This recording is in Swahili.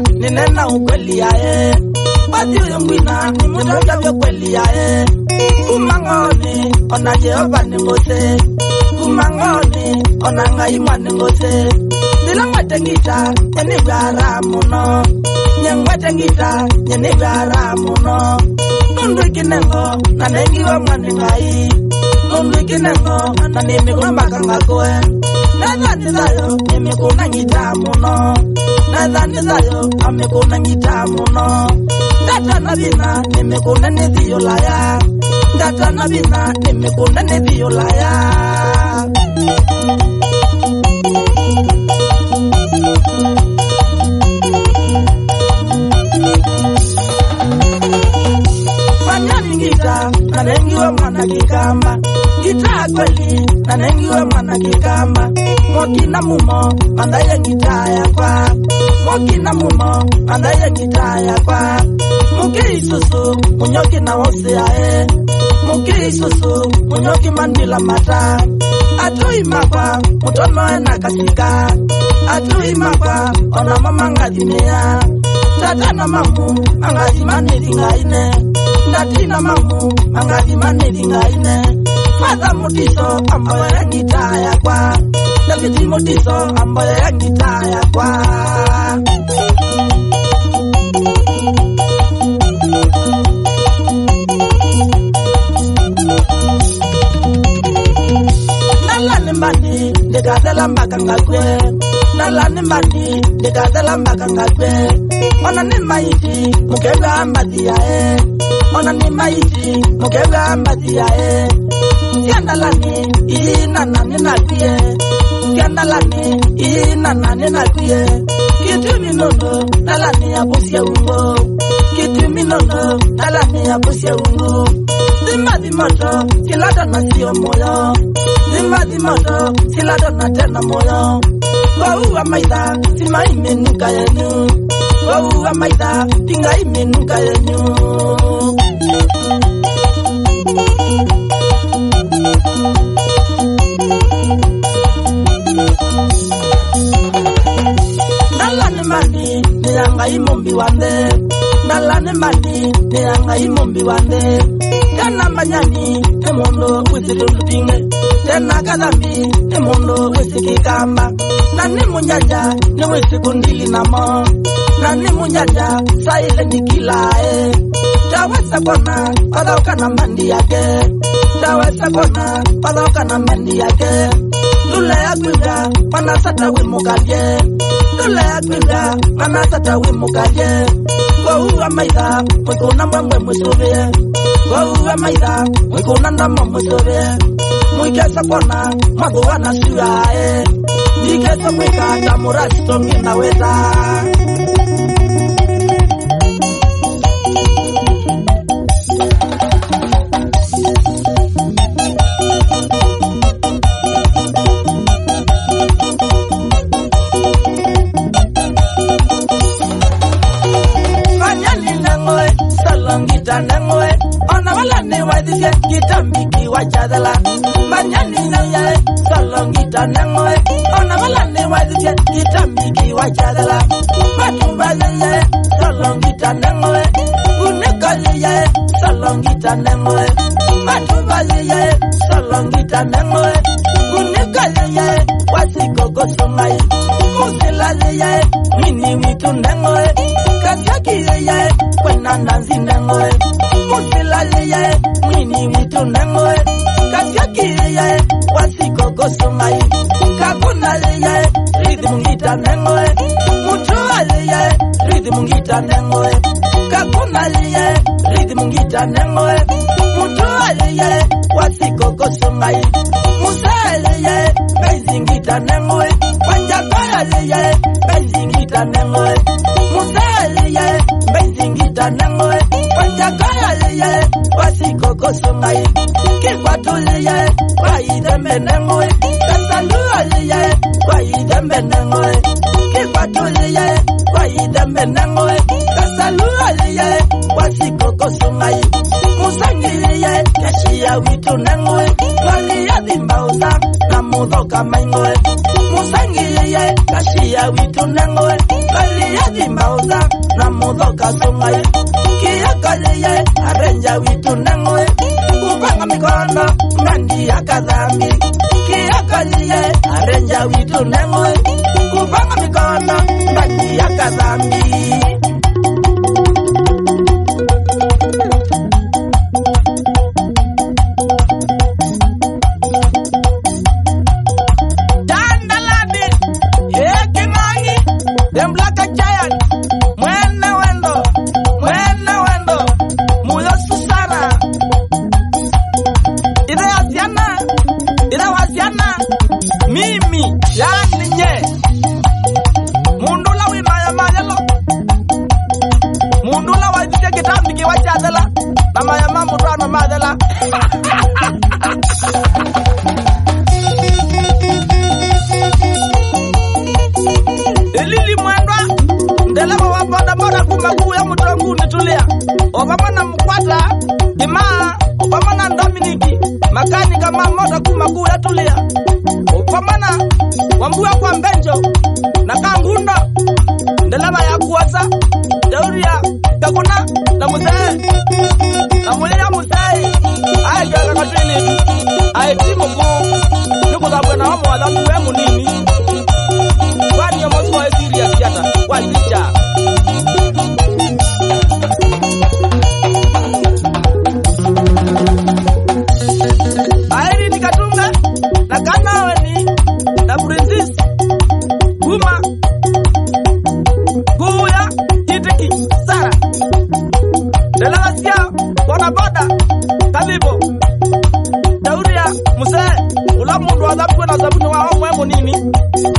ninena ukweli yae. Wadi uyumwina ni mutoka vyo kweli yae. Kumangoni ona Jehova ni ngose. Kumangoni ona ngaima ni ngose. Nilangwete ngita nyeni gara muno. Nyengwete ngita nyeni gara muno. Nundu ikinengo na nengiwa mwani ngai. Nundu ikinengo na nimikuna makanga koe. Nadhani zayo nimikuna ngita muno. Nadhani zayo amikuna ngita muno. Data na bina nimikuna nidhiyo laya. Data na bina nimikuna nidhiyo laya. Fanyani ngita na nengiwa mwana kikamba. Ngita kweli na nengiwa mwana kikamba. Mwakina mumo mandaye ngita ya kwa. Mwakina mumo mandaye ngita ya kwa. Muki isusu munyoki na wose yae. Muki isusu munyoki mandila mata. Atui makwa mutono ena kasika. Atui makwa ona mama ngadimea. Tata na mamu angazimane dingaine. Ndati na mamu angazimane dingaine. Fada mutiso ambayo ya ngita ya kwa. Davidi mutiso ambayo ya ngita ya kwa. Nalani mbani dekadela mbakanga kwe. Nalani mbani dekadela mbakanga kwe. Ona ni maiti mukega ambati yae. Ona ni maiti mukega ambati yae. Siandalani ina nani nakwiye. Siandalani ina nani nakwiye. Kitu minono nalani ya busia ungo. Kitu minono nalani ya busia ungo. Zimadi moto silada na siyo moyo. Zimadi moto silada na tena moyo. Kwa uwa maida sima imenuka yenu. Kwa uwa maida tinga imenuka yenu. Nalani mani niyanga imombi wande. Nalani mani niyanga imombi wande. Tena manyani emondo wisilulutinge. Tena kadambi emondo wisikikamba. Nani munjaja ni wisikundili namo. Nani munjaja saile nikilae. Tawesa kona padauka na mandi yake. Tawesa kona padauka na mandi yake. Lule ya kwilga panasata wimukaje. Lule ya kwilga panasata wimukaje. Kwa uwa maida mwikuna mbwembwe mwisuvie. Kwa uwa maida mwikuna ndamo mwisuvie. Mwikesa kona mwago wana suyae. Nikesa mwika tamurasi tongi naweza. Ngita nengwe ona wala ne wadike ngita miki wachadala manyani na yae solo ngita nengwe ona wala ne wadike ngita miki wachadala matumba yae solo ngita nengwe uneka yae solo ngita nengwe matumba yae solo ngita nengwe uneka yae wasiko gosomai musila yae mini witu nengwe kasaki yae kwena nanzi nengwe musila yae mini witu nengwe kasaki yae wasiko gosomai kakuna yae rhythm ngita nengwe mutua yae rhythm ngita nengwe kakuna yae rhythm ngita nengwe mutua yae wasiko gosomai musala yae bezingita nengwe wanjakaya yae bezingita nengwe musala yae bezingita nengwe wanjakaya yae wasiko gosomai kikwatule yae waidembe nengwe kasalua yae waidembe nengwe kikwatule yae waidembe nengwe kasalua yae wasiko gosomai musangi yae kashia witu nengwe wali ya dimbausa na mudoka maingoe musangi yae Kashia witu nengoe Kali yazi mauza Na mudoka sungaye Kia kali ye Arenja witu nengoe Kupanga mikono Nandi ya kadhambi Kia kali ye Arenja witu nengoe Kupanga mikono Nandi ya kadhambi Them black a giant, mwene wendo, muyo susara. Ida wasiana, mimi, yani nye. Mundula wimaya mayalo. Mundula wajike kitambi kiwachadela. Mama ya mamu tuano madela. Elili mwendwa Ndelewa waboda boda kumagu ya mutongu nitulia Obamana mkwata Ima Obamana Dominiki Makani kama moda kumagu ya tulia Obamana Wambua kwa mbenjo Naka ngundo Ndelewa ya kuwasa Jauria Kakuna Na musee Na mule ya musee Aye jaga katili Aye timu kuu Nuku zabwe na homo wadambu wemu nini Wani ya mosu wa serious yata Walicha Airi ni katunga Na kanawe ni Na princess Kuma Kuya Itiki Sara Delalasia Boda boda Kabibo Dauria Muse Ula mundu wa dhabu na zabu wa homo nini